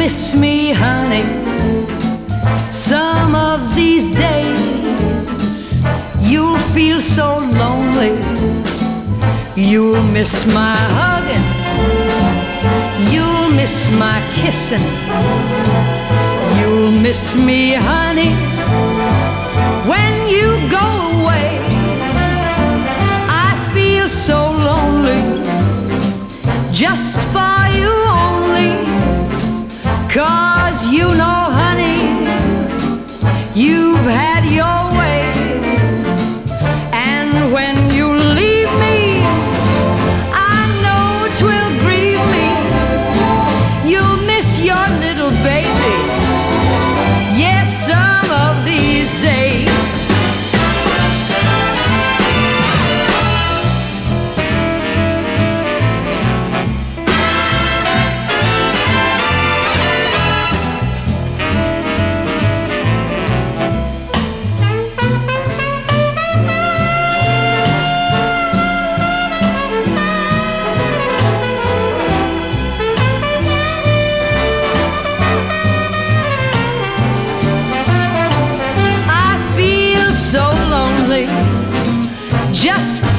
miss me, honey, some of these days you'll feel so lonely. You'll miss my hugging, you'll miss my kissing, you'll miss me, honey, when you go away. I feel so lonely, just for you only, 'cause you know, honey, you've had your way. And when you leave me, I know 'twill grieve me. You'll miss your little baby, yes, some of these days. Just